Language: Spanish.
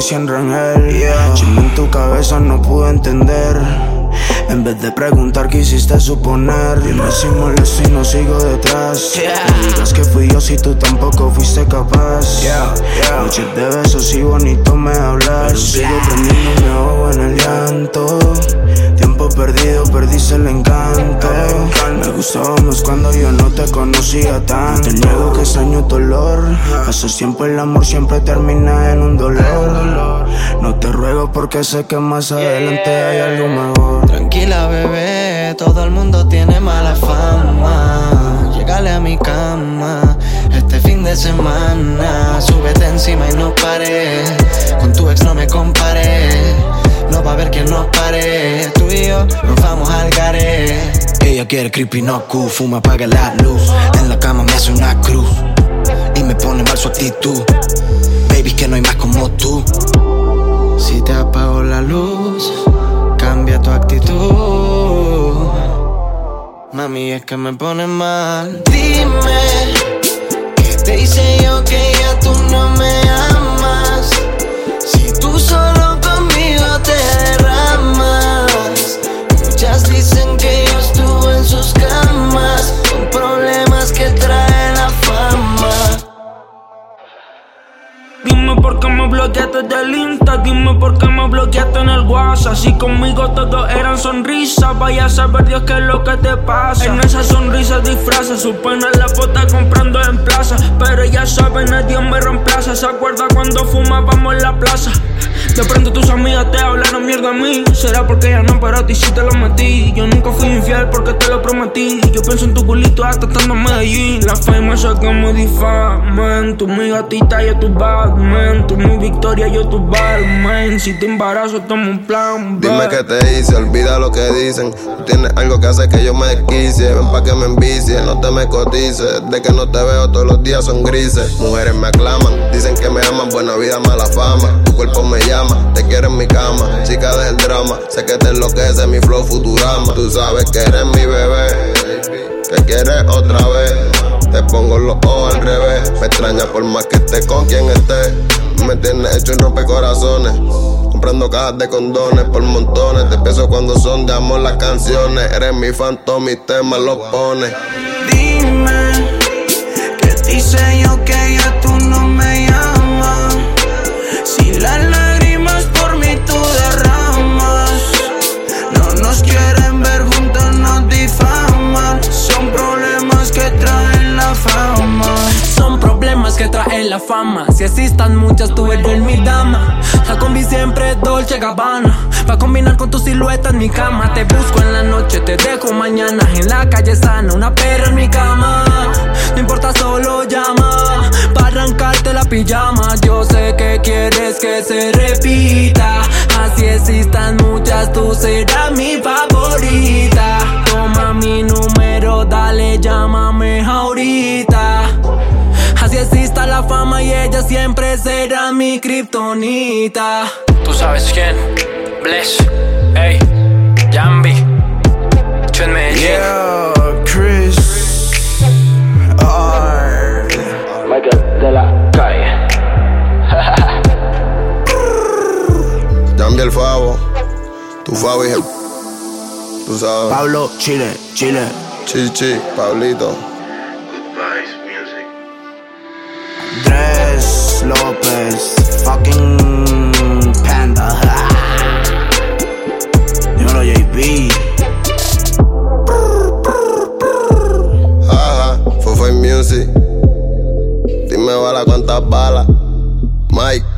100 Rangel. Chisme en tu cabeza no pude entender. En vez de preguntar quisiste suponer. Dime si molesto y no sigo detrás. No digas que fui yo si tú tampoco fuiste capaz. Noches de besos y bonito me hablas. Sigo prendiendo y me ahogo en el llanto. Tiempo perdido, perdiste el encanto. Me gustábamos cuando yo no te conocía tanto. Te niego que extraño tu olor. Hace tiempo el amor siempre termina en un dolor. No te ruego porque sé que más adelante hay algo mejor. Tranquila bebé, todo el mundo tiene mala fama. Llégale a mi cama este fin de semana. Súbete encima y no pares. Con tu ex no me comparé. No va a haber quien nos pare. Tú y yo nos vamos al garé. Ella quiere creepy, no cool. Fuma, apaga la luz. En la cama me hace una cruz y me pone mal su actitud. Baby, que no hay más como tú. Si te apago la luz, cambia tu actitud. Mami, es que me pone mal. Dime, ¿qué te hice yo que ya tú no me amas? Si tú solo conmigo te derramas. Muchas dicen que yo estuve en sus camas. Son problemas que trae la fama. Dime por qué me bloqueaste del Insta. Dime por qué me bloqueaste en el WhatsApp. Si conmigo todos eran sonrisas. Vaya a saber Dios qué es lo que te pasa. En esa sonrisa disfraza. Su pena la bota comprando en plaza. Pero ya sabe, nadie me reemplaza. ¿Se acuerda cuando fumábamos en la plaza? De pronto tus amigas te hablaron mierda a mí. Será porque ya no, pero a ti sí te lo metí. Yo nunca fui infiel porque te lo prometí. Yo pienso en tu culito hasta estando en Medellín. La fama es que me difaman. Tú mi gatita, yo tu Batman. Tú mi victoria, yo tu Batman. Si te embarazo, toma un plan. Dime qué te hice, olvida lo que dicen. Tú tienes algo que hace que yo me desquicie. Ven pa' que me envicie, no te me cotices. De que no te veo todos los días son grises. Mujeres me aclaman, dicen que me aman. Buena vida, mala fama. Tu cuerpo me llama, te quiero en mi cama. Chica, deja el drama, sé que te enloquece mi flow Futurama. Tú sabes que eres mi bebé, que quieres otra vez. Te pongo los ojos al revés. Me extraña por más que esté con quien esté. Me tienes hecho un rompecorazones. Comprando cajas de condones por montones. Te pienso cuando son de amor las canciones. Eres mi fan, todos mis temas los pones. Dime, ¿qué te hice yo que ya tú no me llamas? Si las lágrimas por mí tú derramas. No nos quieren ver juntos, nos difaman. Son problemas que traen la fama. Son problemas que traen la fama. Si existan muchas, tú eres mi dama. La combi siempre es Dolce Gabbana. Pa' combinar con tu silueta en mi cama. Te busco en la noche, te dejo mañana. En la calle sana, una perra en mi cama. No importa, solo llama pa' arrancarte la pijama. Yo sé que quieres que se repita. Así existan muchas, tú serás mi favorita. Toma mi número, dale, llámame ahorita. Así exista la fama y ella siempre será mi kriptonita. Tú sabes quién, Bless, ey, Jambi, yo en Medellín. Yeah, Chris R. Michael de la calle. Jambi el Favo, tu Favo y el... Tú sabes. Pablo, Chile, Chile. Chichi, Pablito. Dres López, fucking Panda. Dímelo, JP. Ajá, Fofo Music. Dime bala cuántas balas. Mike.